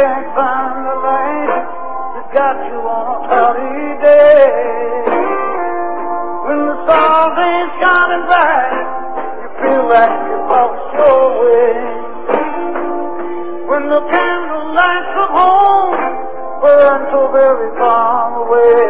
can't find the light that got you on a cloudy day. When the stars ain't shining bright, you feel like you've lost your way. When the candle lights of home burn so very far away.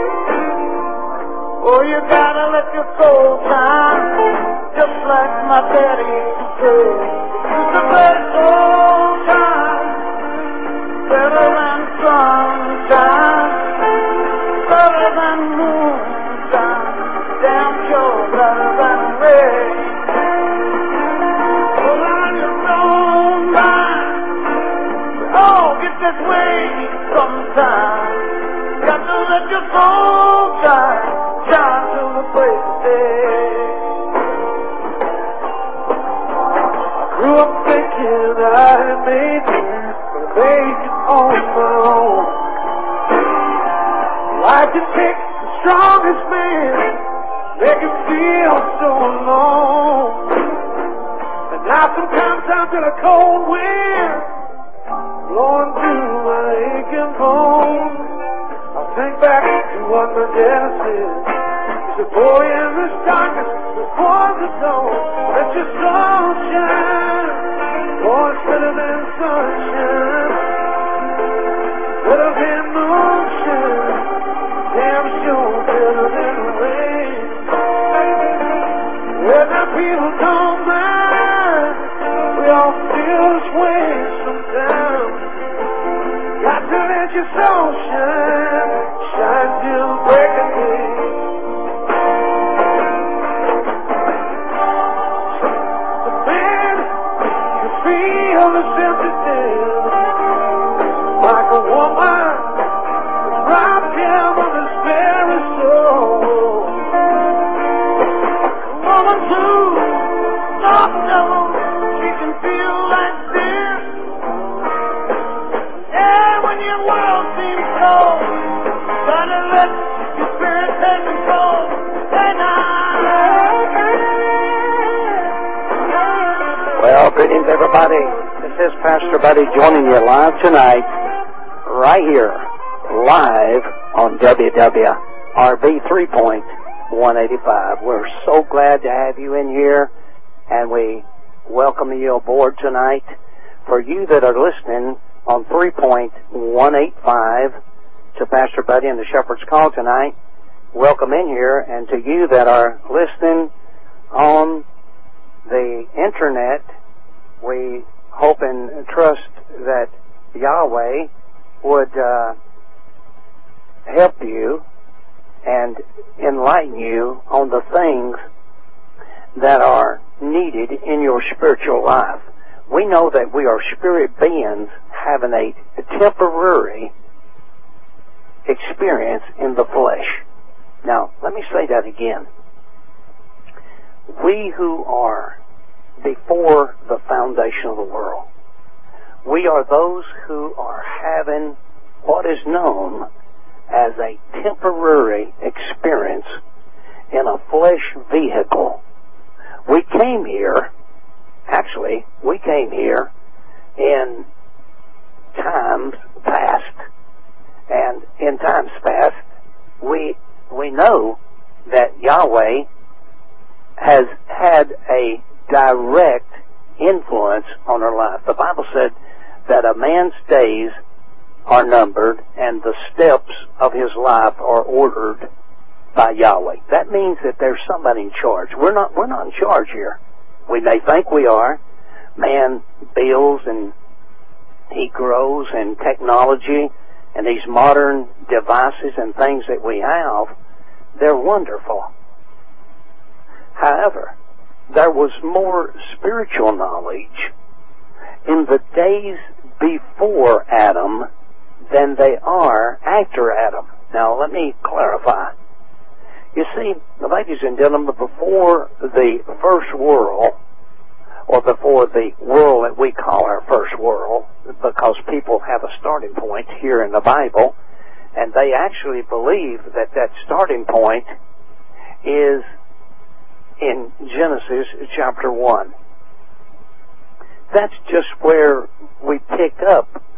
Oh, you gotta let your soul shine, just like my daddy used to say. You could let soul shine better than sunshine, better than moonshine, damn sure better than rain. Well, on your own mind, we all get this way sometime. Got to let your soul shine, shine till the break of day. Grew up thinking I had made it, but I made it on my own. Life can take the strongest man, make him feel so alone. And now sometimes I feel a cold wind blowing through my aching bones. I think back to what my dad said. He said, boy, in this darkness, before the dawn, let your soul shine. Oh, it's better than sunshine, better than moonshine, damn sure better than rain. Well, now people don't mind, we all feel this way sometimes. Got to let your soul shine, shine till the break of day. Feel the sympathy like a woman robbed him of his very soul. A woman too, not devil, she can feel like this. And when your world seems cold, gotta let your spirit take control. And well, greetings, everybody. This is Pastor Buddy joining you live tonight, right here, live on WWRB 3.185. We're so glad to have you in here, and we welcome you aboard tonight. For you that are listening on 3.185 to Pastor Buddy and the Shepherd's Call tonight, welcome in here. And to you that are listening on the internet, we hope and trust that Yahweh would help you and enlighten you on the things that are needed in your spiritual life. We know that we are spirit beings having a temporary experience in the flesh. Now, let me say that again. We who are before the foundation of the world, we are those who are having what is known as a temporary experience in a flesh vehicle. We came here in times past. And in times past, we know that Yahweh has had a direct influence on our life. The Bible said that a man's days are numbered and the steps of his life are ordered by Yahweh. That means that there's somebody in charge. We're not in charge here. We may think we are. Man builds and he grows in technology and these modern devices and things that we have, they're wonderful. However, there was more spiritual knowledge in the days before Adam than they are after Adam. Now, let me clarify. You see, ladies and gentlemen, before the first world, or before the world that we call our first world, because people have a starting point here in the Bible, and they actually believe that that starting point is in Genesis chapter 1. That's just where we pick up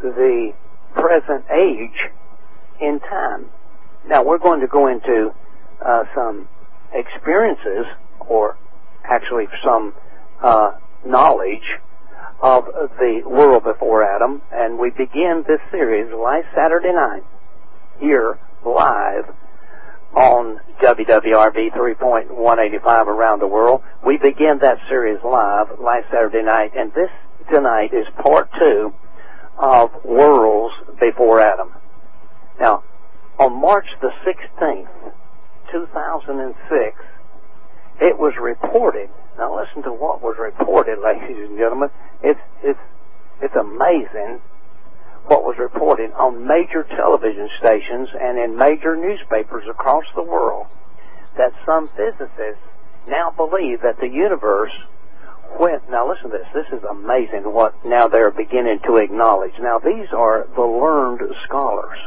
the present age in time. Now, we're going to go into some experiences, or actually some knowledge of the world before Adam, and we begin this series last Saturday night here live on WWRB 3.185 around the world. We began that series live last Saturday night, and this tonight is part 2 of Worlds Before Adam. Now, on March the 16th, 2006, it was reported. Now listen to what was reported, ladies and gentlemen. It's amazing what was reported on major television stations and in major newspapers across the world, that some physicists now believe that the universe went. Now listen to this. This is amazing what now they're beginning to acknowledge. Now these are the learned scholars.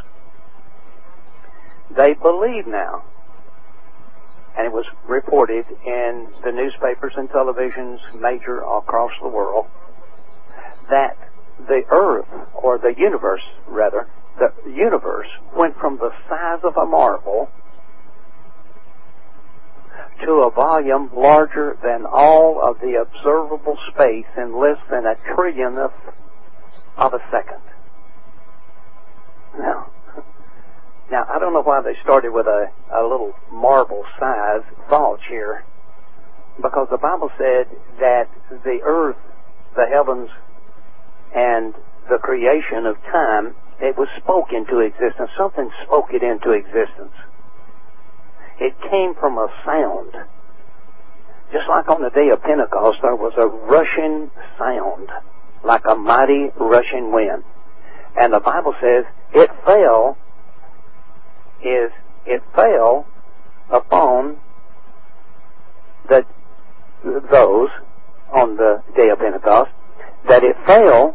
They believe now, and it was reported in the newspapers and televisions major across the world, that the earth, or the universe rather, the universe went from the size of a marble to a volume larger than all of the observable space in less than a trillionth of a second. Now, I don't know why they started with a little marble size thought here, because the Bible said that the earth, the heavens, and the creation of time, it was spoke into existence. Something spoke it into existence. It came from a sound. Just like on the day of Pentecost, there was a rushing sound, like a mighty rushing wind. And the Bible says it fell upon those on the day of Pentecost, that it fell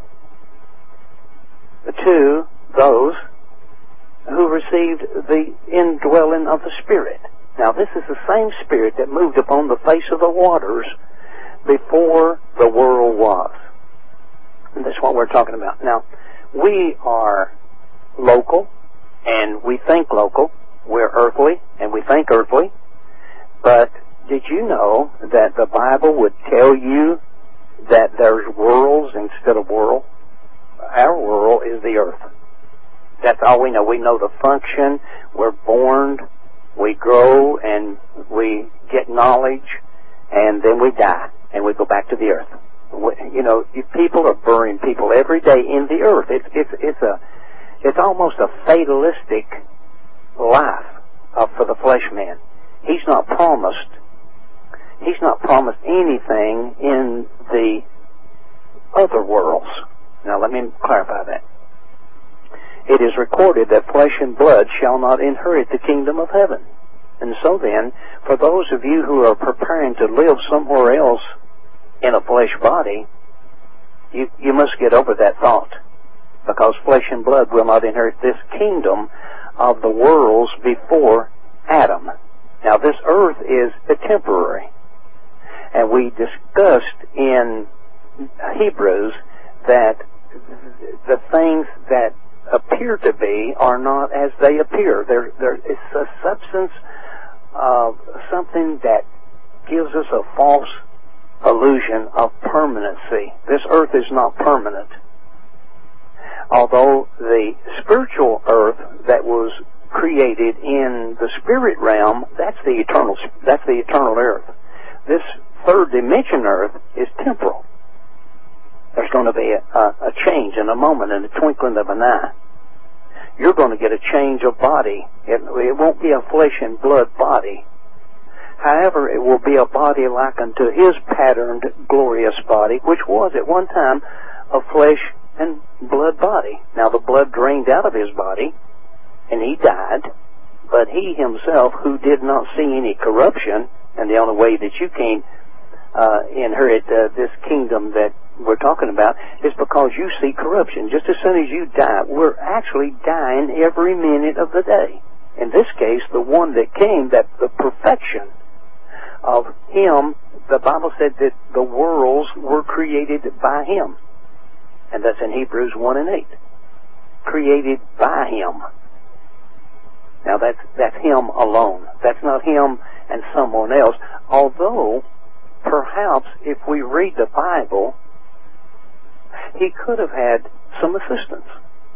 to those who received the indwelling of the Spirit. Now this is the same Spirit that moved upon the face of the waters before the world was. And that's what we're talking about. Now, we are local, and we think local. We're earthly, and we think earthly. But did you know that the Bible would tell you that there's worlds instead of world? Our world is the earth. That's all we know. We know the function. We're born, we grow, and we get knowledge, and then we die, and we go back to the earth. You know, people are burying people every day in the earth. It's almost a fatalistic life for the flesh man. He's not promised anything in the other worlds. Now let me clarify that. It is recorded that flesh and blood shall not inherit the kingdom of heaven. And so then, for those of you who are preparing to live somewhere else in a flesh body, you must get over that thought, because flesh and blood will not inherit this kingdom of the worlds before Adam. Now this earth is temporary, and we discussed in Hebrews that the things that appear to be are not as they appear. It's a substance of something that gives us a false illusion of permanency. This earth is not permanent. Although the spiritual earth that was created in the spirit realm, that's the eternal earth. This third dimension earth is temporal. There's going to be a change in a moment, in the twinkling of an eye. You're going to get a change of body. It won't be a flesh and blood body. However, it will be a body like unto his patterned, glorious body, which was at one time a flesh and blood body. Now the blood drained out of his body, and he died, but he himself, who did not see any corruption, and the only way that you can inherit this kingdom that we're talking about is because you see corruption. Just as soon as you die, we're actually dying every minute of the day. In this case, the one that came, that the perfection of him, the Bible said that the worlds were created by him. And that's in Hebrews 1 and 8. created by Him. Now that's Him alone. That's not Him and someone else. Although, perhaps, if we read the Bible, He could have had some assistance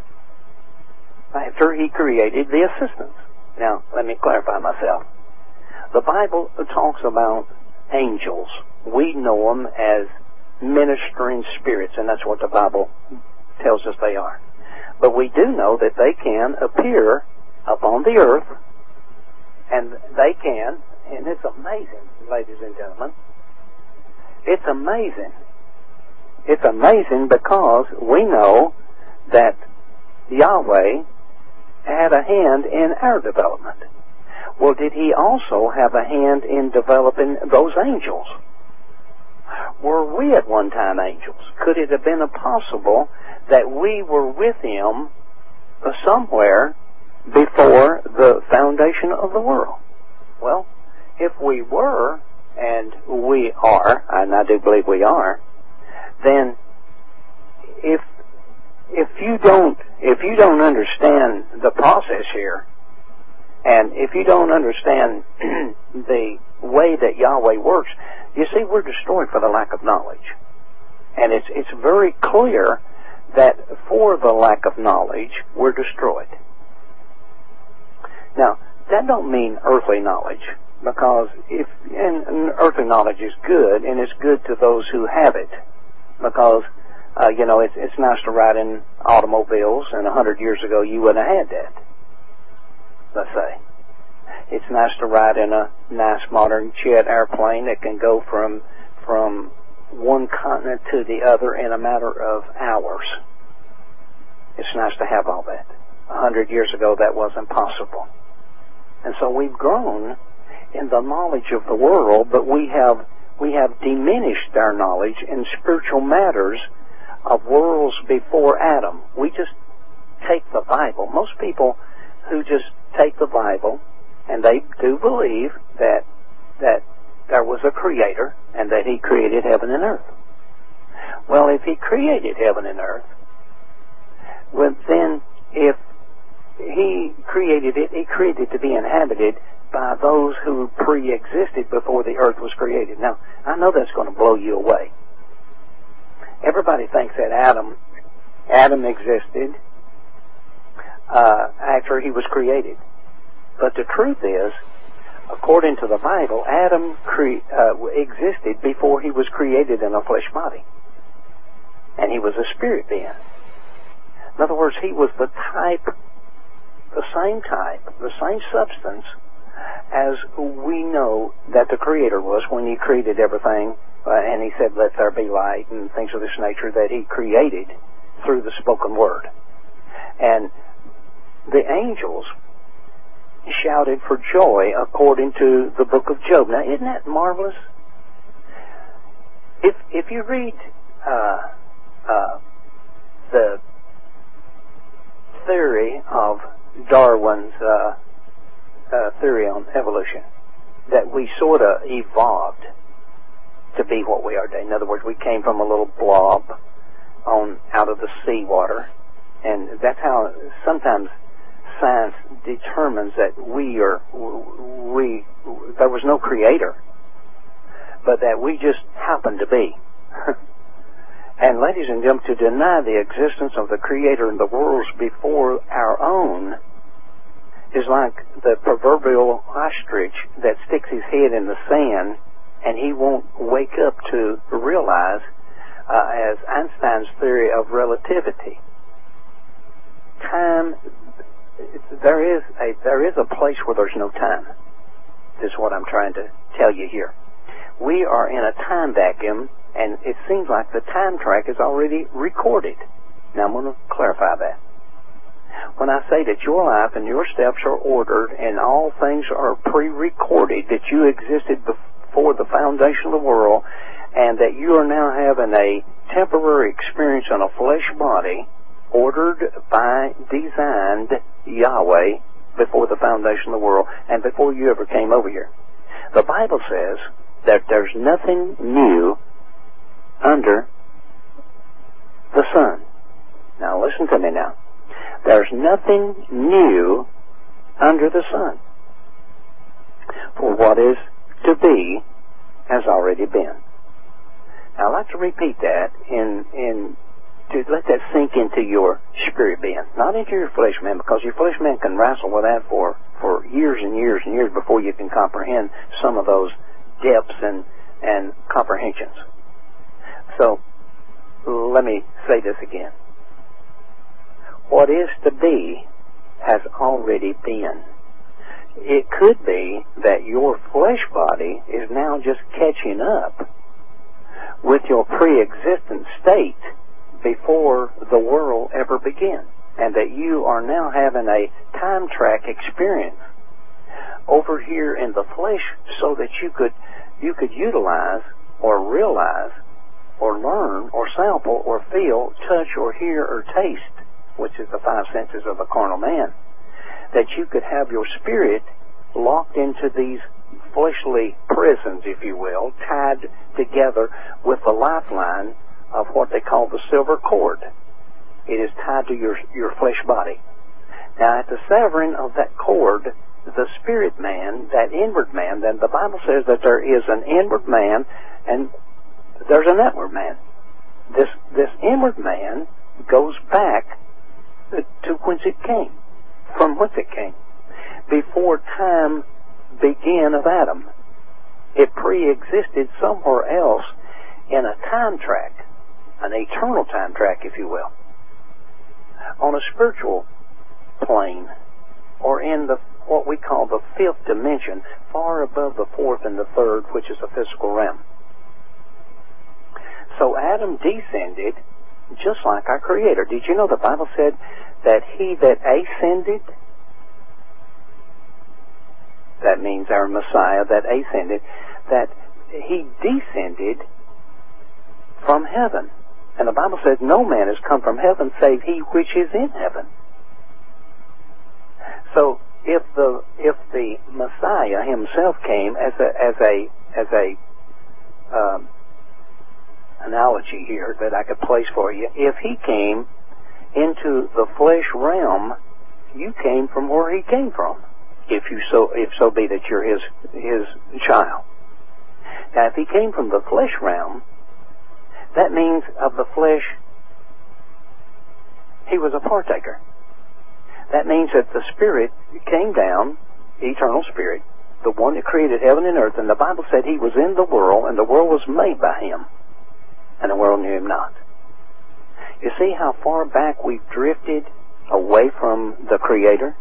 after He created the assistants. Now, let me clarify myself. The Bible talks about angels. We know them as ministering spirits, and that's what the Bible tells us they are. But we do know that they can appear upon the earth, and they can, and it's amazing, ladies and gentlemen. It's amazing. It's amazing because we know that Yahweh had a hand in our development. Well, did He also have a hand in developing those angels? Were we at one time angels? Could it have been possible that we were with Him somewhere before the foundation of the world? Well, if we were, and we are, and I do believe we are, then if you don't understand the process here, and if you don't understand the way that Yahweh works, you see, we're destroyed for the lack of knowledge. And it's very clear that for the lack of knowledge, we're destroyed. Now, that don't mean earthly knowledge, because and earthly knowledge is good, and it's good to those who have it, because it's nice to ride in automobiles, and 100 years ago you wouldn't have had that, let's say. It's nice to ride in a nice modern jet airplane that can go from one continent to the other in a matter of hours. It's nice to have all that. 100 years ago that wasn't possible. And so we've grown in the knowledge of the world, but we have diminished our knowledge in spiritual matters of worlds before Adam. We just take the Bible. Most people who just take the Bible, and they do believe that there was a creator and that He created heaven and earth. Well, if He created heaven and earth, well, then if He created it, He created it to be inhabited by those who pre-existed before the earth was created. Now, I know that's going to blow you away. Everybody thinks that Adam existed after he was created. But the truth is, according to the Bible, Adam existed before he was created in a flesh body. And he was a spirit being. In other words, he was the same substance as we know that the Creator was when He created everything, and He said, "Let there be light," and things of this nature that He created through the spoken word. And the angels shouted for joy according to the book of Job. Now, isn't that marvelous? If you read the theory of Darwin's theory on evolution, that we sort of evolved to be what we are today. In other words, we came from a little blob out of the seawater, and that's how sometimes science determines that there was no creator, but that we just happened to be. And ladies and gentlemen, to deny the existence of the Creator in the worlds before our own is like the proverbial ostrich that sticks his head in the sand and he won't wake up to realize, as Einstein's theory of relativity, time, there is a place where there's no time. This is what I'm trying to tell you here. We are in a time vacuum, and it seems like the time track is already recorded. Now I'm going to clarify that. When I say that your life and your steps are ordered and all things are pre-recorded, that you existed before the foundation of the world, and that you are now having a temporary experience in a flesh body, ordered by, designed Yahweh before the foundation of the world and before you ever came over here. The Bible says that there's nothing new under the sun. Now listen to me now. There's nothing new under the sun. For what is to be has already been. Now, I'd like to repeat that to let that sink into your spirit being, not into your flesh man, because your flesh man can wrestle with that for years and years and years before you can comprehend some of those depths and comprehensions. So, let me say this again. What is to be has already been. It could be that your flesh body is now just catching up with your pre-existent state before the world ever began, and that you are now having a time track experience over here in the flesh so that you could utilize or realize or learn or sample or feel, touch or hear or taste, which is the five senses of a carnal man, that you could have your spirit locked into these fleshly prisons, if you will, tied together with the lifeline of what they call the silver cord. It is tied to your flesh body. Now, at the severing of that cord, the spirit man, that inward man, then the Bible says that there is an inward man and there's an outward man. This inward man goes back to whence it came, from whence it came. Before time began of Adam, it pre-existed somewhere else in a time track, an eternal time track, if you will, on a spiritual plane, or in what we call the fifth dimension, far above the fourth and the third, which is a physical realm. So Adam descended just like our Creator. Did you know the Bible said that he that ascended, that means our Messiah that ascended, that he descended from heaven. And the Bible says no man has come from heaven save he which is in heaven. So if the Messiah himself came as a analogy here that I could place for you, if he came into the flesh realm, you came from where he came from. If so be that you're his child. Now, if he came from the flesh realm, that means of the flesh he was a partaker. That means that the Spirit came down, the eternal Spirit, the one that created heaven and earth, and the Bible said he was in the world, and the world was made by him, and the world knew him not. You see how far back we've drifted away from the Creator?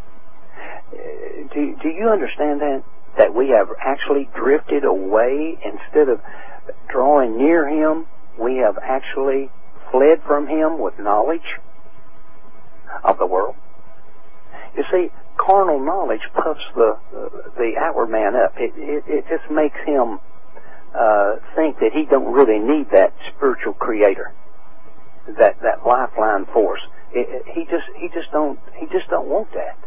Do you understand that? That we have actually drifted away instead of drawing near him? We have actually fled from him with knowledge of the world. You see, carnal knowledge puffs the outward man up. It just makes him think that he don't really need that spiritual Creator, that lifeline force. He just don't want that.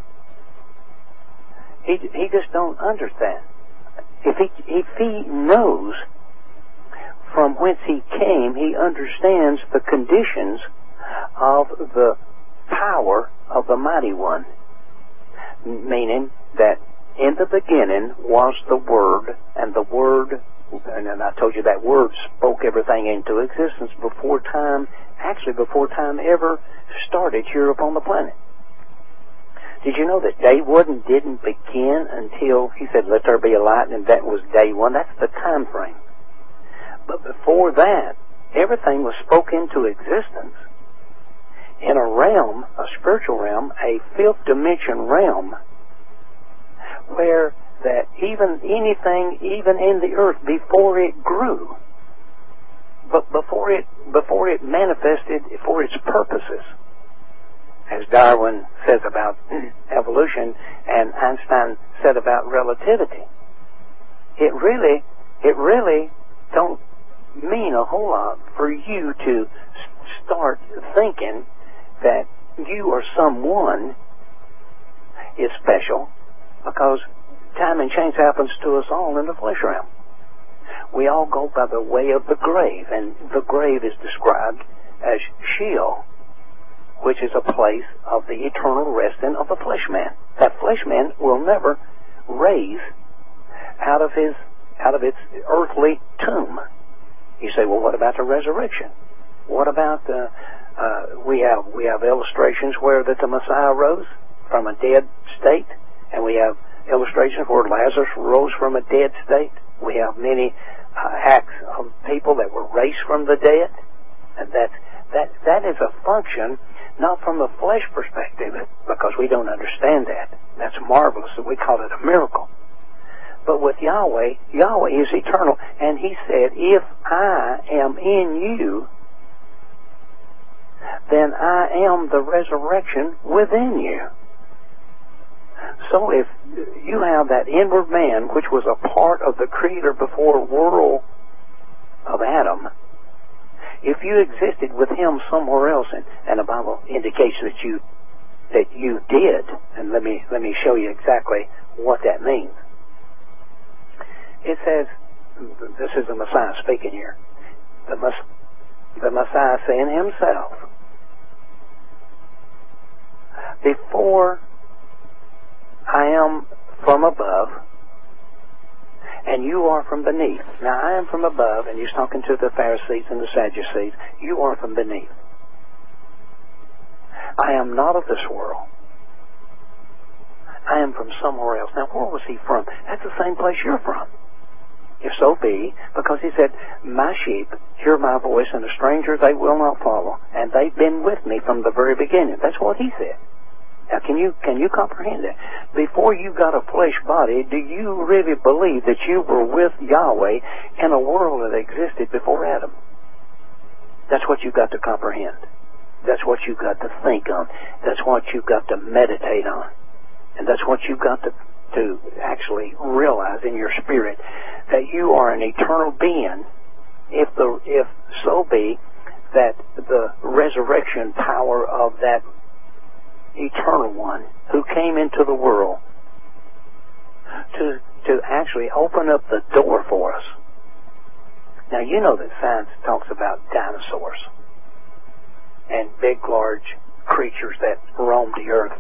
He just don't understand. If he knows from whence he came, he understands the conditions of the power of the Mighty One. Meaning that in the beginning was the Word, and the Word, and then I told you that Word spoke everything into existence before time ever started here upon the planet. Did you know that day one didn't begin until he said, "Let there be a light," and that was day one? That's the time frame. But before that, everything was spoken into existence in a realm, a spiritual realm, a fifth dimension realm, where that even anything, even in the earth, before it grew, but before it manifested for its purposes, as Darwin says about evolution and Einstein said about relativity, it really don't mean a whole lot for you to start thinking that you or someone is special, because time and change happens to us all in the flesh realm. We all go by the way of the grave, and the grave is described as Sheol, which is a place of the eternal resting of the flesh man. That flesh man will never raise out of its earthly tomb. You say, well, what about the resurrection? What about we have illustrations where that the Messiah rose from a dead state, and we have illustrations where Lazarus rose from a dead state. We have many acts of people that were raised from the dead, and that is a function not from a flesh perspective, because we don't understand that. That's marvelous, that we call it a miracle. But with Yahweh, Yahweh is eternal, and He said, if I am in you, then I am the resurrection within you. So if you have that inward man, which was a part of the Creator before world of Adam, if you existed with Him somewhere else, and the Bible indicates that you did, and let me show you exactly what that means. It says, this is the Messiah speaking here. The Messiah saying Himself, before I am from above, and you are from beneath. Now, I am from above, and He's talking to the Pharisees and the Sadducees. You are from beneath. I am not of this world. I am from somewhere else. Now, where was He from? That's the same place you're from. If so be, because He said, my sheep hear my voice, and a stranger they will not follow, and they've been with me from the very beginning. That's what He said. Now, can you comprehend that? Before you got a flesh body, do you really believe that you were with Yahweh in a world that existed before Adam? That's what you've got to comprehend. That's what you've got to think on. That's what you've got to meditate on. And that's what you've got to actually realize in your spirit, that you are an eternal being, if so be that the resurrection power of that eternal one who came into the world to actually open up the door for us. Now, you know that science talks about dinosaurs and big, large creatures that roamed the earth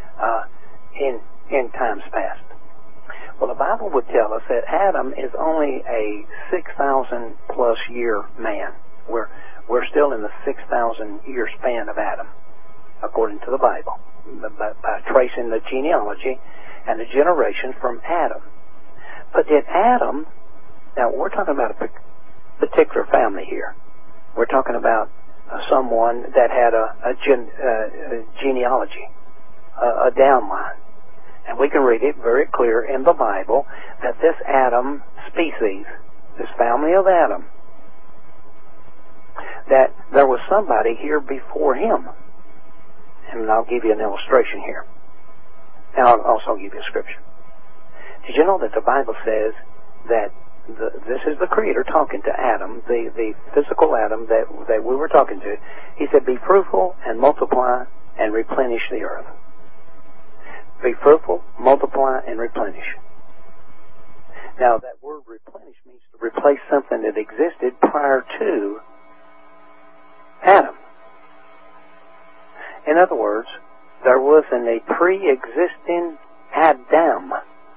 in times past. Well, the Bible would tell us that Adam is only a 6,000 plus year man. We're still in the 6,000 year span of Adam, according to the Bible, by tracing the genealogy and the generations from Adam. But did Adam, now we're talking about a particular family here. We're talking about someone that had a genealogy, a downline. And we can read it very clear in the Bible that this Adam species, this family of Adam, that there was somebody here before him. And I'll give you an illustration here. And I'll also give you a scripture. Did you know that the Bible says that this is the Creator talking to Adam, the physical Adam that we were talking to. He said, be fruitful and multiply and replenish the earth. Be fruitful, multiply, and replenish. Now, that word replenish means to replace something that existed prior to Adam. In other words, there was a pre-existing Adam,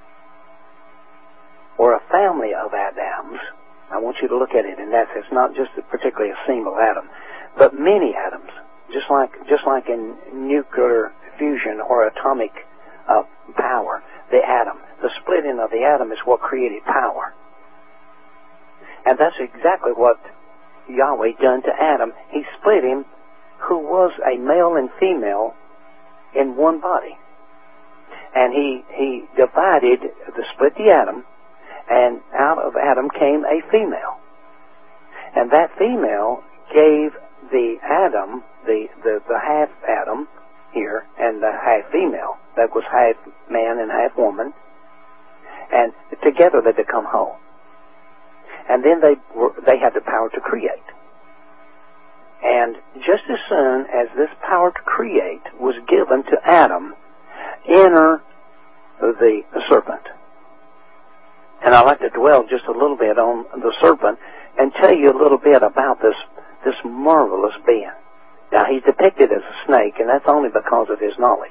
or a family of Adams. I want you to look at it in that sense, not just particularly a single atom, but many atoms, just like in nuclear fusion or atomic power, the atom. The splitting of the atom is what created power. And that's exactly what Yahweh done to Adam. He split him, who was a male and female, in one body. And he divided, split the atom, and out of Adam came a female. And that female gave the Adam, the half Adam here, and the half female, that was half man and half woman, and together they become whole. And then they had the power to create. And just as soon as this power to create was given to Adam, enter the serpent. And I'd like to dwell just a little bit on the serpent and tell you a little bit about this marvelous being. Now, he's depicted as a snake, and that's only because of his knowledge.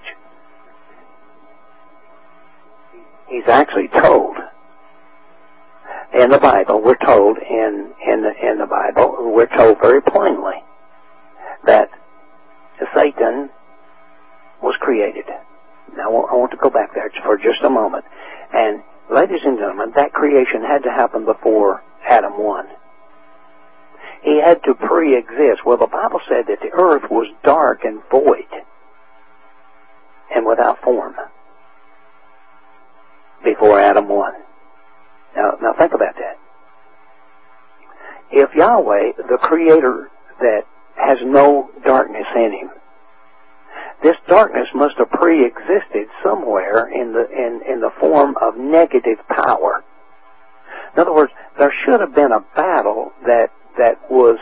He's actually told in the Bible, we're told in the Bible, we're told very plainly that Satan was created. Now, I want to go back there for just a moment. And, ladies and gentlemen, that creation had to happen before Adam 1. He had to pre-exist. Well, the Bible said that the earth was dark and void and without form before Adam 1. Now think about that. If Yahweh, the Creator that has no darkness in him, this darkness must have pre-existed somewhere in the form of negative power. In other words, there should have been a battle that was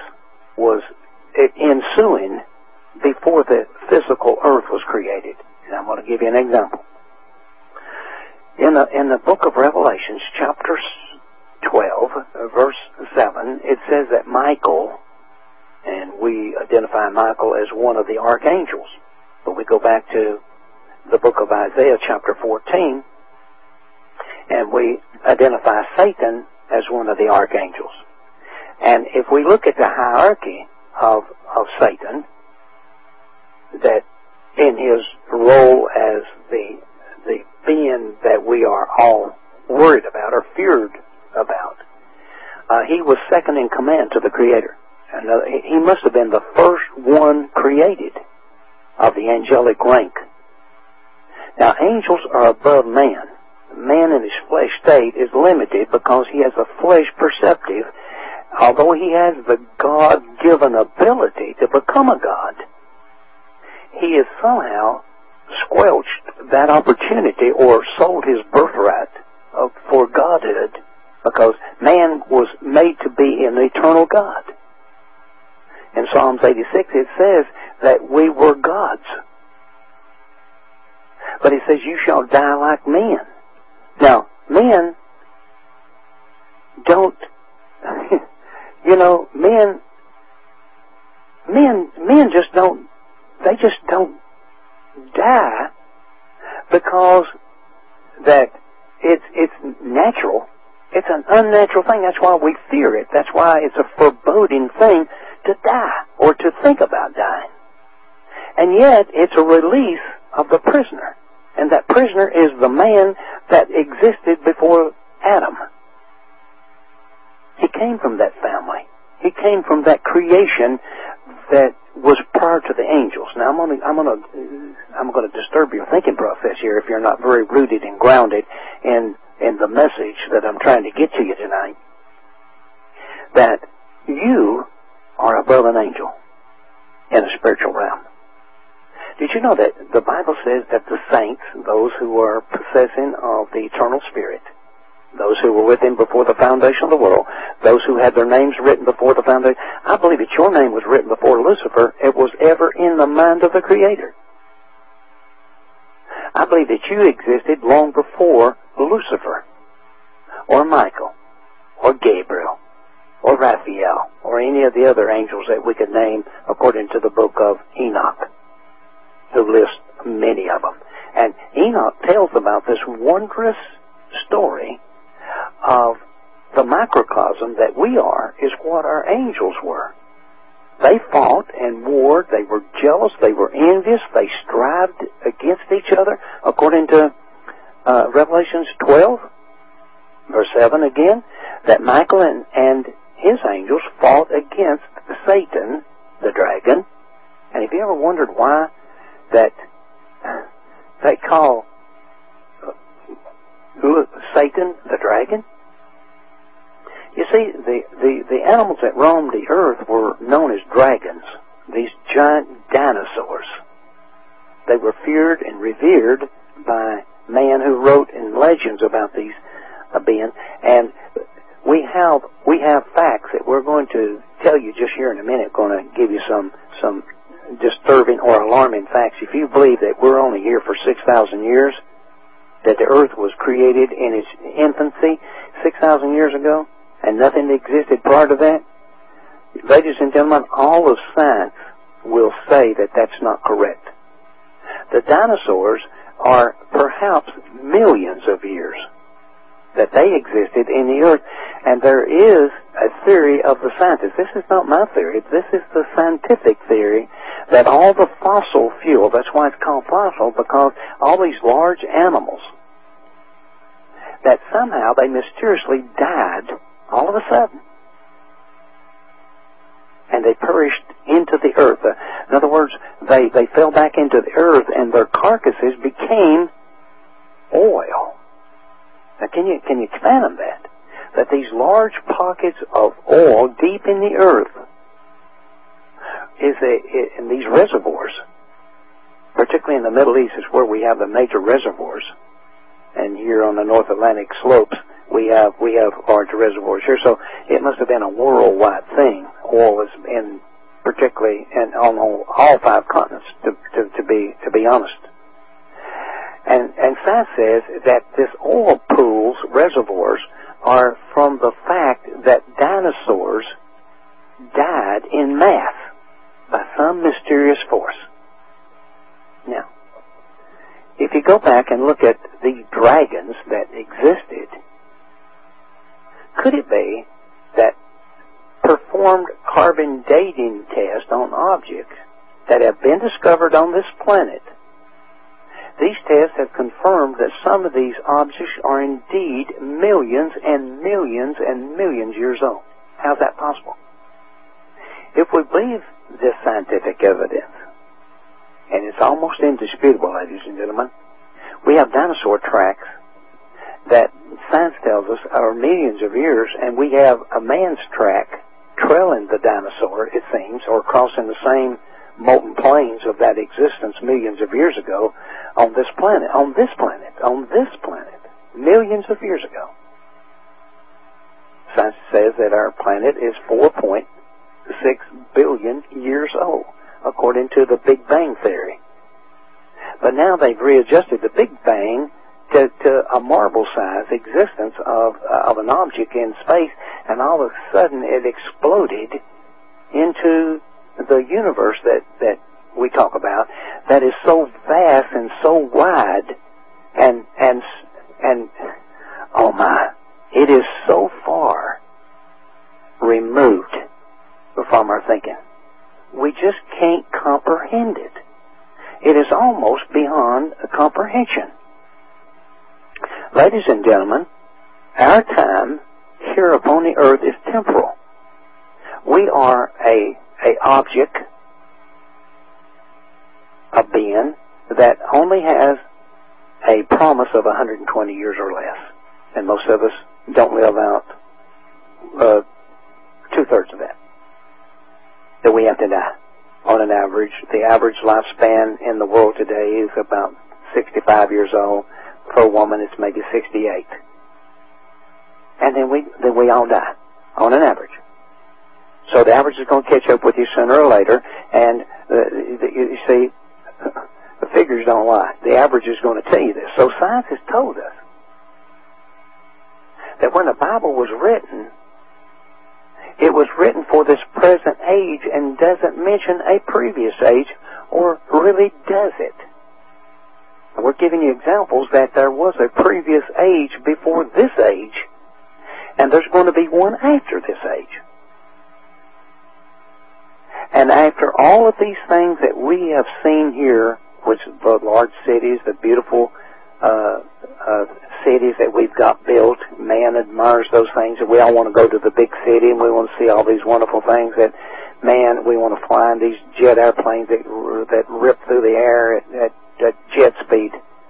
ensuing before the physical earth was created. And I'm going to give you an example. In the book of Revelations, chapter 12, verse 7, it says that Michael, and we identify Michael as one of the archangels. But we go back to the book of Isaiah, chapter 14, and we identify Satan as one of the archangels. And if we look at the hierarchy of Satan, that in his role as the being that we are all worried about or feared about, he was second in command to the Creator. And he must have been the first one created of the angelic rank. Now, angels are above man. Man in his flesh state is limited because he has a flesh perceptive. Although he has the God-given ability to become a God, he has somehow squelched that opportunity or sold his birthright for godhood, because man was made to be an eternal God. In Psalms 86 it says that we were gods. But he says, you shall die like men. Now, men don't, men just don't, they just don't die because that it's natural. It's an unnatural thing. That's why we fear it. That's why it's a foreboding thing to die or to think about dying. And yet, it's a release of the prisoner. And that prisoner is the man that existed before Adam. He came from that family. He came from that creation that was prior to the angels. Now, I'm going to disturb your thinking process here if you're not very rooted and grounded in the message that I'm trying to get to you tonight. That you are above an angel in a spiritual realm. Did you know that the Bible says that the saints, those who are possessing of the eternal Spirit, those who were with him before the foundation of the world, those who had their names written before the foundation, I believe that your name was written before Lucifer, it was ever in the mind of the Creator. I believe that you existed long before Lucifer, or Michael, or Gabriel, or Raphael, or any of the other angels that we could name according to the book of Enoch, who lists many of them. And Enoch tells about this wondrous story of the microcosm that we are is what our angels were. They fought and warred, they were jealous, they were envious, they strived against each other, according to Revelations 12, verse 7 again, that Michael and his angels fought against Satan, the dragon. And have you ever wondered why that they call Satan the dragon? You see, the animals that roamed the earth were known as dragons, these giant dinosaurs. They were feared and revered by man who wrote in legends about these beings. And we have facts that we're going to tell you just here in a minute, going to give you some disturbing or alarming facts. If you believe that we're only here for 6,000 years, that the earth was created in its infancy 6,000 years ago, and nothing existed prior to that, ladies and gentlemen, all of science will say that that's not correct. The dinosaurs are perhaps millions of years that they existed in the earth, and there is a theory of the scientists. This is not my theory. This is the scientific theory that all the fossil fuel, that's why it's called fossil, because all these large animals, that somehow they mysteriously died all of a sudden. And they perished into the earth. In other words, they fell back into the earth and their carcasses became oil. Now can you fathom that? That these large pockets of oil deep in the earth in these reservoirs, particularly in the Middle East is where we have the major reservoirs. And here on the North Atlantic slopes, we have large reservoirs here. So it must have been a worldwide thing. Oil is in particularly on all 5 continents, to be honest. And science says that this oil pools, reservoirs, are from the fact that dinosaurs died en masse by some mysterious force. Now, if you go back and look at the dragons that existed, could it be that performed carbon dating tests on objects that have been discovered on this planet? These tests have confirmed that some of these objects are indeed millions and millions and millions years old. How's that possible? If we believe this scientific evidence, and it's almost indisputable, ladies and gentlemen, we have dinosaur tracks that science tells us are millions of years, and we have a man's track trailing the dinosaur, it seems, or crossing the same molten plains of that existence millions of years ago on this planet, millions of years ago. Science says that our planet is 4.6 billion years old, according to the Big Bang theory. But now they've readjusted the Big Bang to a marble-sized existence of an object in space, and all of a sudden it exploded into the universe that we talk about, that is so vast and so wide, and oh my, it is so far removed from our thinking. We just can't comprehend it. It is almost beyond comprehension. Ladies and gentlemen, our time here upon the earth is temporal. We are a object, a being that only has a promise of 120 years or less. And most of us don't live out 2/3 of that. That we have to die. On an average, the average lifespan in the world today is about 65 years old. For a woman, it's maybe 68. And then we all die, on an average. So the average is going to catch up with you sooner or later, and you see, the figures don't lie. The average is going to tell you this. So science has told us that when the Bible was written, it was written for this present age and doesn't mention a previous age, or really does it? We're giving you examples that there was a previous age before this age, and there's going to be one after this age. And after all of these things that we have seen here, which the large cities, the beautiful cities that we've got built, man admires those things, and we all want to go to the big city, and we want to see all these wonderful things that, man, we want to fly in these jet airplanes that rip through the air at jet speed,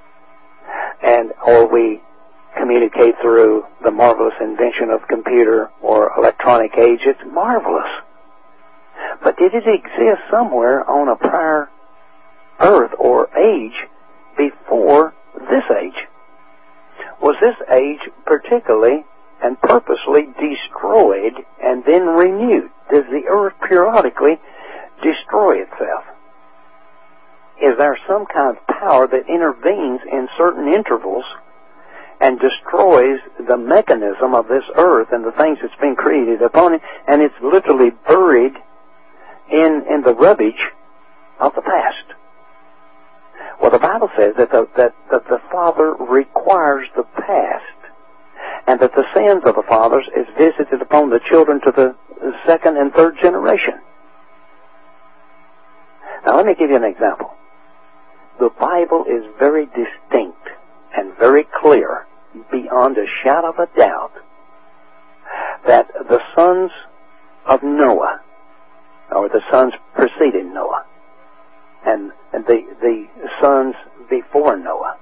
or we communicate through the marvelous invention of computer or electronic age. It's marvelous. But did it exist somewhere on a prior earth or age before this age? Was this age particularly and purposely destroyed and then renewed? Does the earth periodically destroy itself? Is there some kind of power that intervenes in certain intervals and destroys the mechanism of this earth and the things that's been created upon it, and it's literally buried in the rubbish of the past. Well, the Bible says that the Father requires the past, and that the sins of the fathers is visited upon the children to the second and third generation. Now, let me give you an example. The Bible is very distinct and very clear, beyond a shadow of a doubt, that the sons of Noah, or the sons preceding Noah, and the sons before Noah,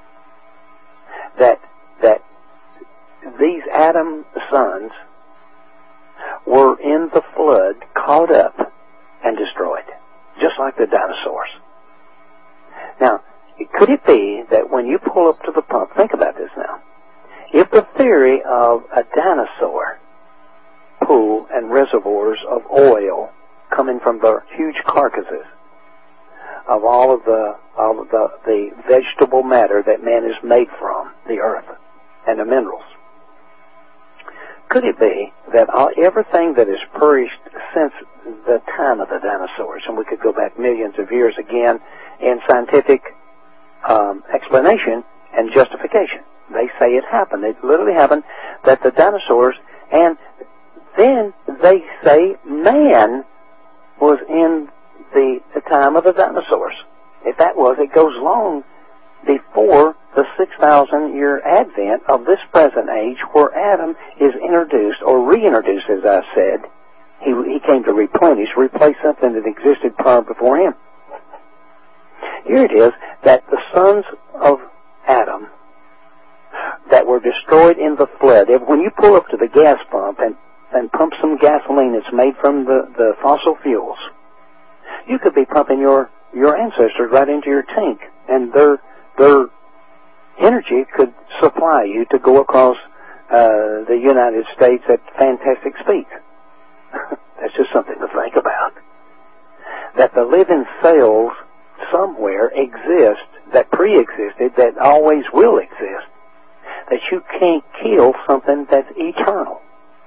that these Adam sons were in the flood, caught up and destroyed, just like the dinosaurs. Now, could it be that when you pull up to the pump, think about this now, if the theory of a dinosaur pool and reservoirs of oil coming from the huge carcasses of all of the vegetable matter that man is made from, the earth and the minerals, could it be that everything that is perished since the time of the dinosaurs, and we could go back millions of years again in scientific explanation and justification, they say it happened. It literally happened that the dinosaurs, and then they say man was in the time of the dinosaurs. If that was, it goes long before the 6,000-year advent of this present age, where Adam is introduced, or reintroduced, as I said. He came to replace something that existed prior before him. Here it is that the sons of Adam that were destroyed in the flood, when you pull up to the gas pump and pump some gasoline that's made from the fossil fuels, you could be pumping your ancestors right into your tank, and their energy could supply you to go across the United States at fantastic speeds. That's just something to think about. That the living cells somewhere exist, that pre-existed, that always will exist, that you can't kill something that's eternal.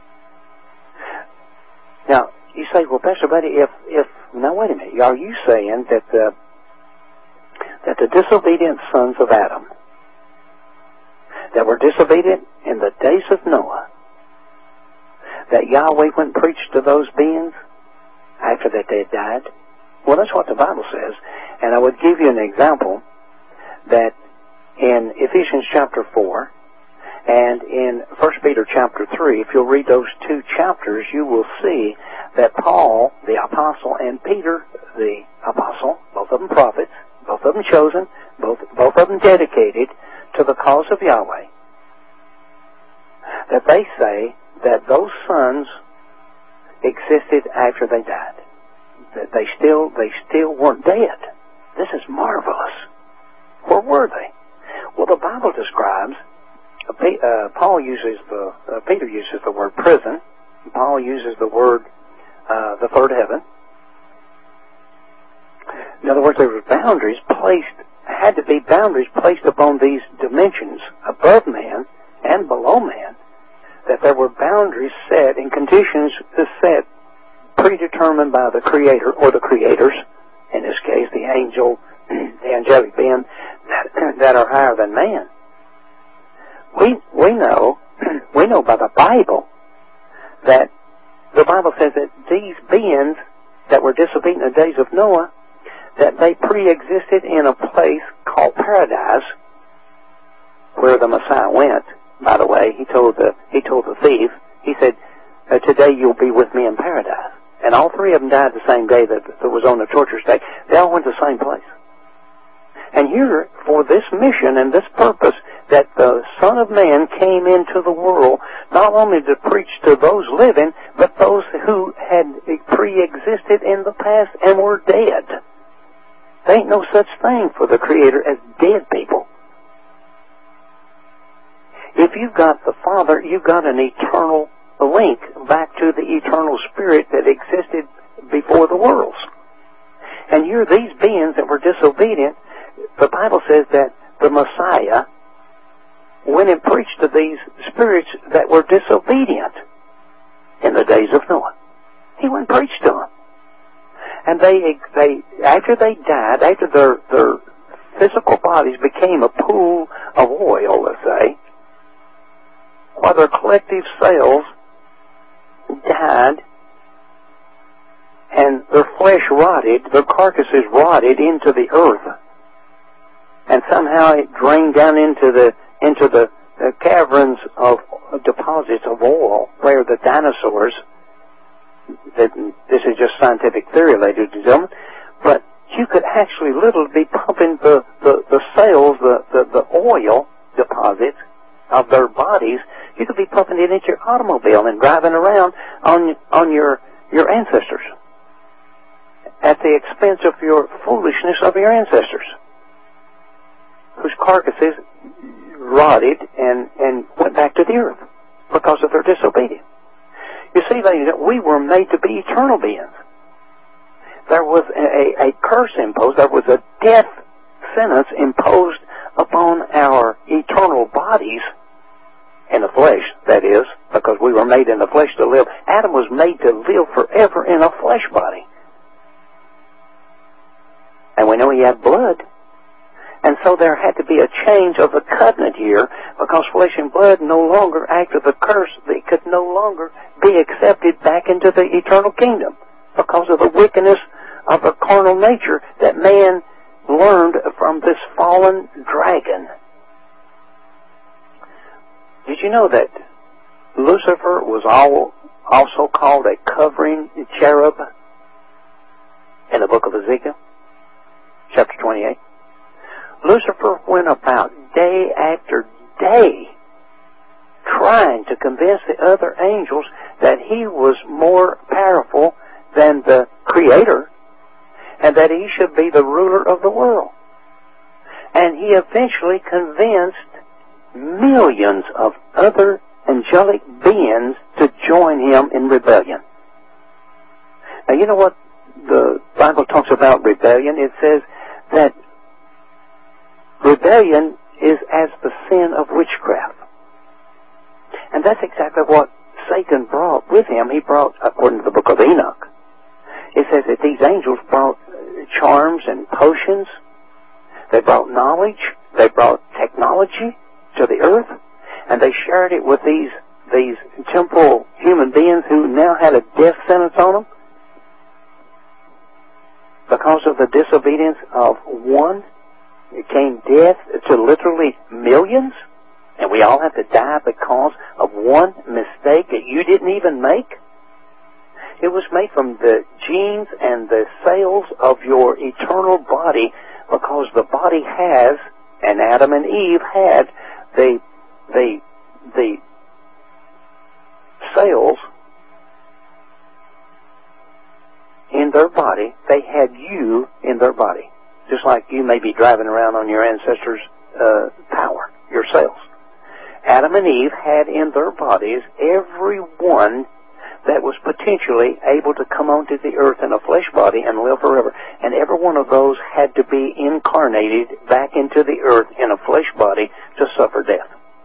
Now, you say, well, Pastor Buddy, now wait a minute, are you saying that the disobedient sons of Adam, that were disobedient in the days of Noah, that Yahweh went and preached to those beings after that they had died? Well, that's what the Bible says. And I would give you an example that in Ephesians chapter 4 and in 1 Peter chapter 3, if you'll read those two chapters, you will see that Paul, the apostle, and Peter, the apostle, both of them prophets, both of them chosen, both of them dedicated to the cause of Yahweh, that they say that those sons existed after they died. That they still weren't dead. This is marvelous. Where were they? Well, the Bible describes, Peter uses the word prison. Paul uses the word the third heaven. In other words, there were had to be boundaries placed upon these dimensions above man and below man, that there were boundaries set and conditions set, predetermined by the Creator, or the creators, in this case the angelic being that are higher than man. We know by the Bible that the Bible says that these beings that were disobedient in the days of Noah, that they pre-existed in a place called paradise, where the Messiah went. By the way, he told the thief, he said, today you'll be with me in paradise. And all three of them died the same day that was on the torture stake. They all went to the same place. And here, for this mission and this purpose, that the Son of Man came into the world, not only to preach to those living, but those who had pre-existed in the past and were dead. There ain't no such thing for the Creator as dead people. If you've got the Father, you've got an eternal link back to the eternal Spirit that existed before the worlds. And here, these beings that were disobedient, the Bible says that the Messiah went and preached to these spirits that were disobedient in the days of Noah. He went and preached to them. And after they died, after their physical bodies became a pool of oil, let's say, while their collective cells died and their flesh rotted, their carcasses rotted into the earth, and somehow it drained down into the caverns of deposits of oil where the dinosaurs, this is just scientific theory, ladies and gentlemen, but you could actually literally be pumping the cells, the oil deposits of their bodies. You could be pumping it into your automobile and driving around on your ancestors at the expense of your foolishness of your ancestors, whose carcasses rotted and went back to the earth because of their disobedience. You see, ladies, we were made to be eternal beings. There was a curse imposed. There was a death sentence imposed upon our eternal bodies, in the flesh, that is, because we were made in the flesh to live. Adam was made to live forever in a flesh body. And we know he had blood. And so there had to be a change of the covenant here, because flesh and blood no longer, after the curse, they could no longer be accepted back into the eternal kingdom because of the wickedness of the carnal nature that man learned from this fallen dragon. Did you know that Lucifer was also called a covering cherub in the book of Ezekiel, chapter 28? Lucifer went about day after day trying to convince the other angels that he was more powerful than the Creator and that he should be the ruler of the world. And he eventually convinced millions of other angelic beings to join him in rebellion. Now, you know what the Bible talks about rebellion? It says that rebellion is as the sin of witchcraft. And that's exactly what Satan brought with him. He brought, according to the book of Enoch, it says that these angels brought charms and potions. They brought knowledge. They brought technology to the earth. And they shared it with these temporal human beings who now had a death sentence on them because of the disobedience of one. It came death to literally millions, and we all have to die because of one mistake that you didn't even make. It was made from the genes and the cells of your eternal body, because the body has, and Adam and Eve had, the cells in their body. They had you in their body. Just like you may be driving around on your ancestors' power, your cells. Adam and Eve had in their bodies every one that was potentially able to come onto the earth in a flesh body and live forever. And every one of those had to be incarnated back into the earth in a flesh body to suffer death.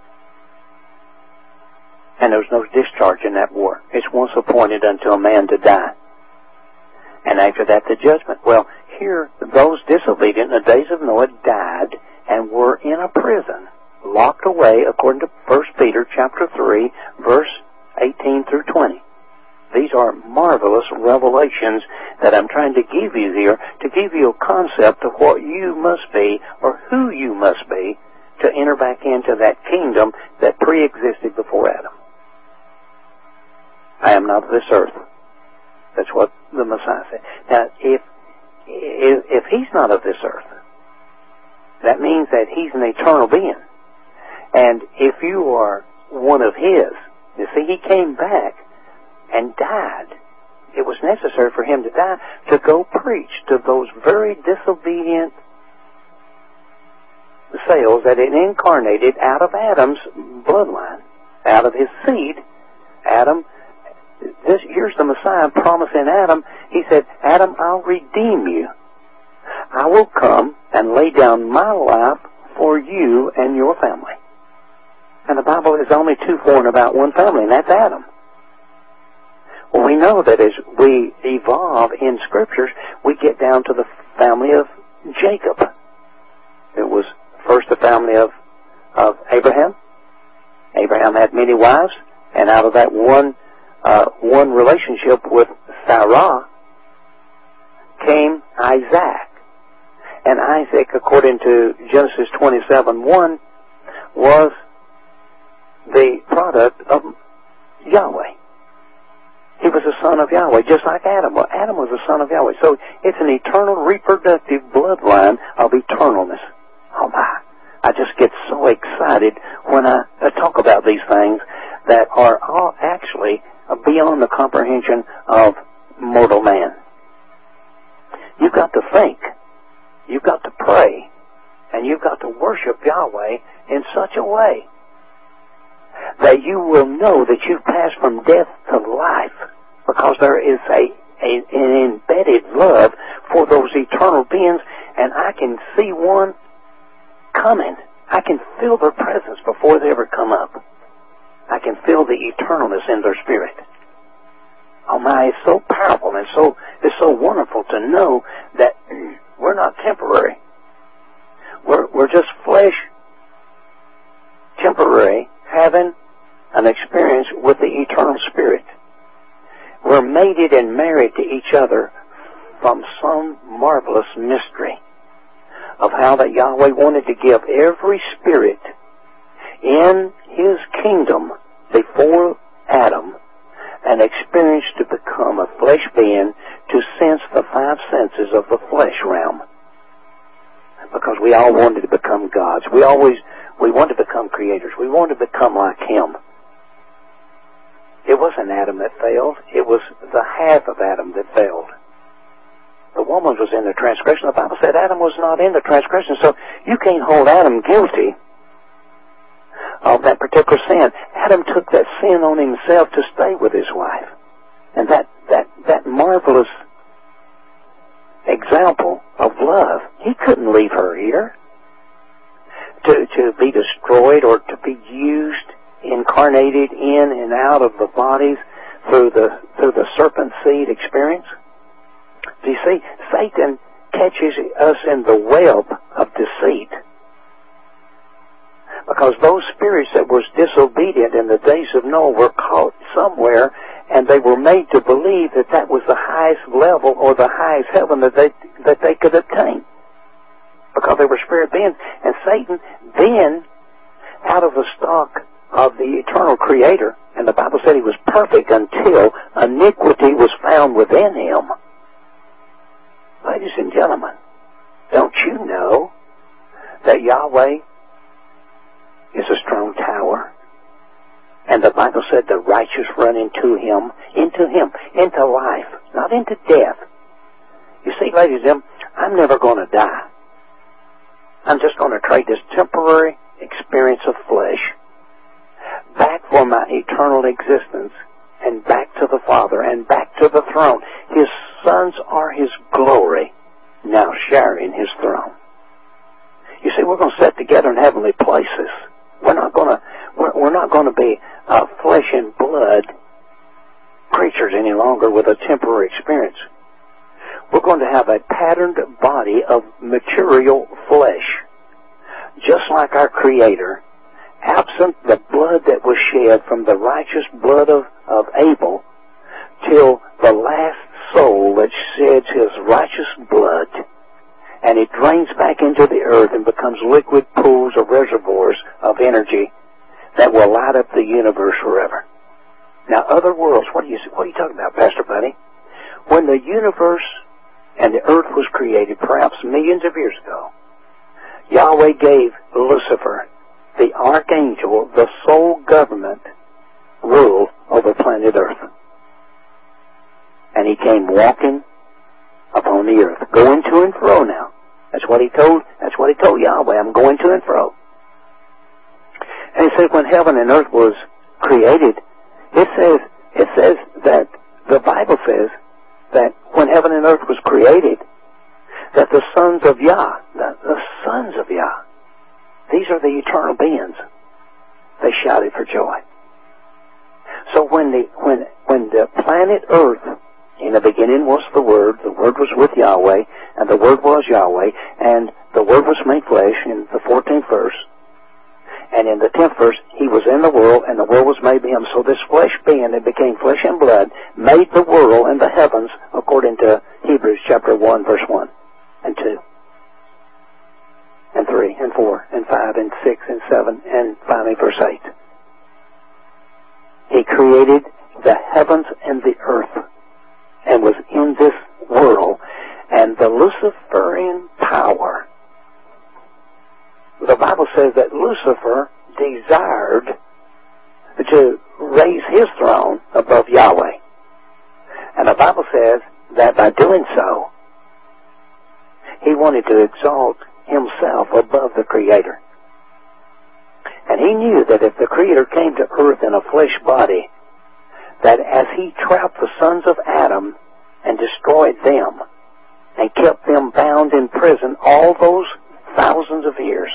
And there was no discharge in that war. It's once appointed unto a man to die. And after that, the judgment. Well, here, those disobedient in the days of Noah died and were in a prison, locked away, according to 1 Peter chapter 3, verse 18 through 20. These are marvelous revelations that I'm trying to give you here to give you a concept of what you must be or who you must be to enter back into that kingdom that pre-existed before Adam. I am not of this earth. That's what the Messiah said. Now, if he's not of this earth, that means that he's an eternal being. And if you are one of his, you see, he came back and died. It was necessary for him to die to go preach to those very disobedient cells that it incarnated out of Adam's bloodline, out of his seed. Adam, here's the Messiah promising Adam. He said, Adam, I'll redeem you. I will come and lay down my life for you and your family. And the Bible is only too foreign about one family, and that's Adam. Well, we know that as we evolve in Scriptures, we get down to the family of Jacob. It was first the family of Abraham. Abraham had many wives, and out of that one relationship with Sarah came Isaac. And Isaac, according to Genesis 27:1, was the product of Yahweh. He was a son of Yahweh, just like Adam. Well, Adam was a son of Yahweh. So it's an eternal reproductive bloodline of eternalness. Oh my. I just get so excited when I talk about these things that are all actually beyond the comprehension of mortal man. You've got to think. You've got to pray. And you've got to worship Yahweh in such a way that you will know that you've passed from death to life, because there is an embedded love for those eternal beings, and I can see one coming. I can feel their presence before they ever come up. I can feel the eternalness in their spirit. Oh my, it's so powerful, and it's so wonderful to know that we're not temporary. We're just flesh, temporary, having an experience with the eternal spirit. We're mated and married to each other from some marvelous mystery of how that Yahweh wanted to give every spirit in His kingdom before Adam an experience to become a flesh being, to sense the five senses of the flesh realm. Because we all wanted to become gods. We wanted to become creators. We wanted to become like Him. It wasn't Adam that failed. It was the half of Adam that failed. The woman was in the transgression. The Bible said Adam was not in the transgression, so you can't hold Adam guilty of that particular sin. Adam took that sin on himself to stay with his wife. And that marvelous example of love, he couldn't leave her here to be destroyed or to be used, incarnated in and out of the bodies through the serpent seed experience. Do you see, Satan catches us in the web of deceit. Because those spirits that were disobedient in the days of Noah were caught somewhere, and they were made to believe that that was the highest level or the highest heaven that they could obtain. Because they were spirit beings. And Satan then, out of the stock of the eternal Creator, and the Bible said he was perfect until iniquity was found within him. Ladies and gentlemen, don't you know that Yahweh is a strong tower? And the Bible said the righteous run into Him, into life, not into death. You see, ladies and gentlemen, I'm never going to die. I'm just going to trade this temporary experience of flesh back for my eternal existence, and back to the Father, and back to the throne. His sons are His glory, now sharing His throne. You see, we're going to sit together in heavenly places. We're not going to be flesh and blood creatures any longer with a temporary experience. We're going to have a patterned body of material flesh, just like our Creator, absent the blood that was shed from the righteous blood of Abel, till the last soul that sheds his righteous blood, and it drains back into the earth and becomes liquid pools or reservoirs of energy that will light up the universe forever. Now, other worlds, what are you talking about, Pastor Buddy? When the universe and the earth was created, perhaps millions of years ago, Yahweh gave Lucifer, the archangel, the sole government rule over planet Earth. And he came walking upon the earth, going to and fro now. That's what he told Yahweh, I'm going to and fro. And he said when heaven and earth was created, it says that the Bible says that when heaven and earth was created, that the sons of Yah, these are the eternal beings, they shouted for joy. So when when the planet Earth, in the beginning was the Word was with Yahweh, and the Word was Yahweh, and the Word was made flesh in the 14th verse. And in the 10th verse, He was in the world, and the world was made by Him. So this flesh being that became flesh and blood made the world and the heavens, according to Hebrews chapter 1, verse 1 and 2. And 3 and 4 and 5 and 6 and 7 and finally verse 8. He created the heavens and the earth and was in this world. And the Luciferian power, the Bible says that Lucifer desired to raise his throne above Yahweh. And the Bible says that by doing so, he wanted to exalt himself above the Creator. And he knew that if the Creator came to earth in a flesh body, that as he trapped the sons of Adam and destroyed them and kept them bound in prison all those thousands of years,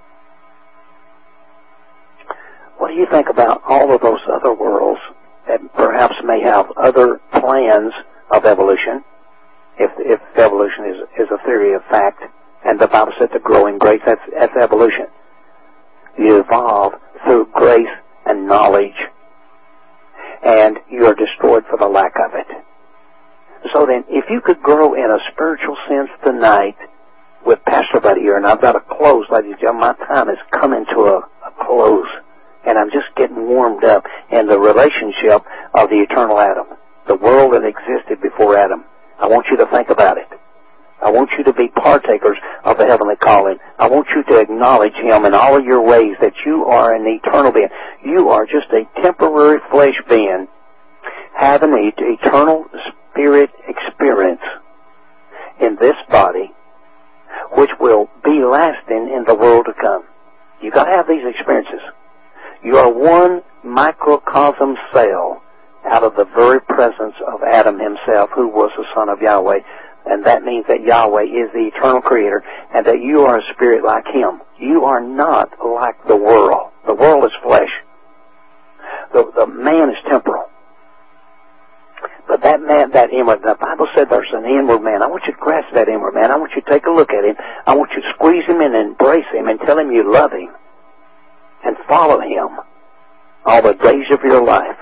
what do you think about all of those other worlds that perhaps may have other plans of evolution, if evolution is a theory of fact, and the Bible said the growing grace, that's evolution. You evolve through grace and knowledge, and you are destroyed for the lack of it. So then, if you could grow in a spiritual sense tonight with Pastor Buddy here, and I've got to close, ladies and gentlemen, my time is coming to a close, and I'm just getting warmed up in the relationship of the eternal Adam, the world that existed before Adam. I want you to think about it. I want you to be partakers of the heavenly calling. I want you to acknowledge Him in all of your ways, that you are an eternal being. You are just a temporary flesh being having an eternal spirit experience in this body, which will be lasting in the world to come. You've got to have these experiences. You are one microcosm cell out of the very presence of Adam himself, who was the Son of Yahweh. And that means that Yahweh is the eternal Creator, and that you are a spirit like Him. You are not like the world. The world is flesh. The man is temporal. But that man, that inward, the Bible said there's an inward man. I want you to grasp that inward man. I want you to take a look at him. I want you to squeeze him and embrace him and tell him you love him and follow him all the days of your life.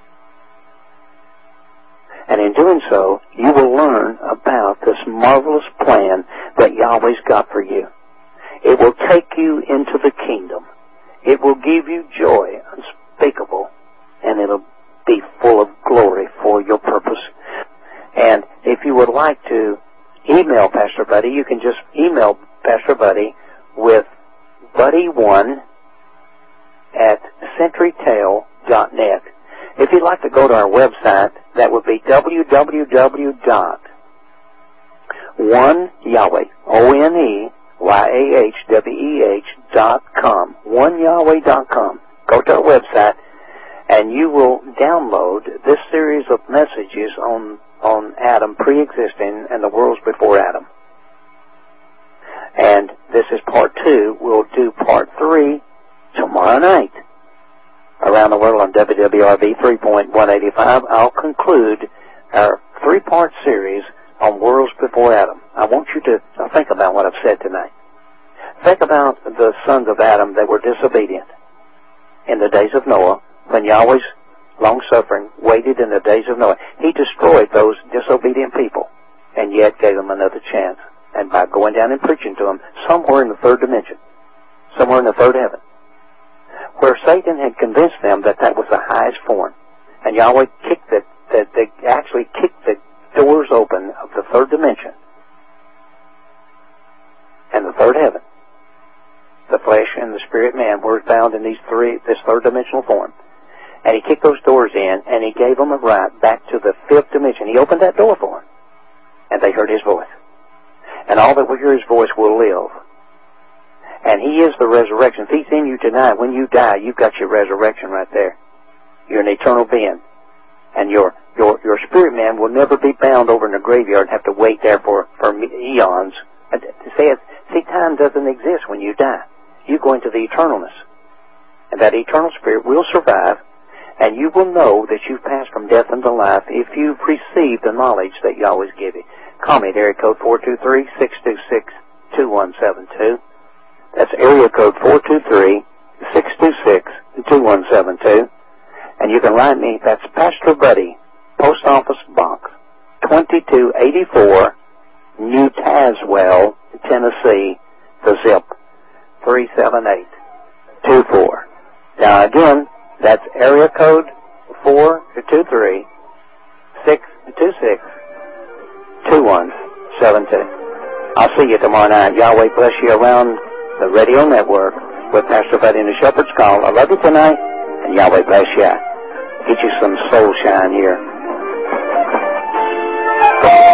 And in doing so, you will learn about this marvelous plan that Yahweh's got for you. It will take you into the kingdom. It will give you joy unspeakable, and it'll be full of glory for your purpose. And if you would like to email Pastor Buddy, you can just email Pastor Buddy with buddy1@centurytale.net. If you'd like to go to our website, that would be www.oneyahweh, ONEYAHWEH.com, oneyahweh.com. Go to our website, and you will download this series of messages on Adam pre-existing and the worlds before Adam. And this is part 2. We'll do part 3 tomorrow night. Around the World on WWRB 3.185, I'll conclude our 3-part series on worlds before Adam. I want you to think about what I've said tonight. Think about the sons of Adam that were disobedient in the days of Noah, when Yahweh's long-suffering waited in the days of Noah. He destroyed those disobedient people and yet gave them another chance. And by going down and preaching to them somewhere in the third dimension, somewhere in the third heaven, where Satan had convinced them that that was the highest form. And Yahweh actually kicked the doors open of the third dimension and the third heaven. The flesh and the spirit man were found in this third dimensional form. And he kicked those doors in, and he gave them a right back to the 5th dimension. He opened that door for them, and they heard his voice. And all that will hear his voice will live. And he is the resurrection. If he's in you tonight, when you die, you've got your resurrection right there. You're an eternal being. And your spirit man will never be bound over in the graveyard and have to wait there for eons. See, time doesn't exist when you die. You go into the eternalness. And that eternal spirit will survive, And you will know that you've passed from death into life if you've received the knowledge that Yahweh's give you. Call me at area code 423-626-2172. That's area code 423-626-2172. And you can write me, that's Pastor Buddy, Post Office Box 2284, New Tazewell, Tennessee, the zip 37824. Now again, that's area code 423-626-2172. I'll see you tomorrow night. Yahweh bless you around the radio network with Pastor Buddy and the Shepherd's Call. I love you tonight, and Yahweh bless you. Get you some soul shine here.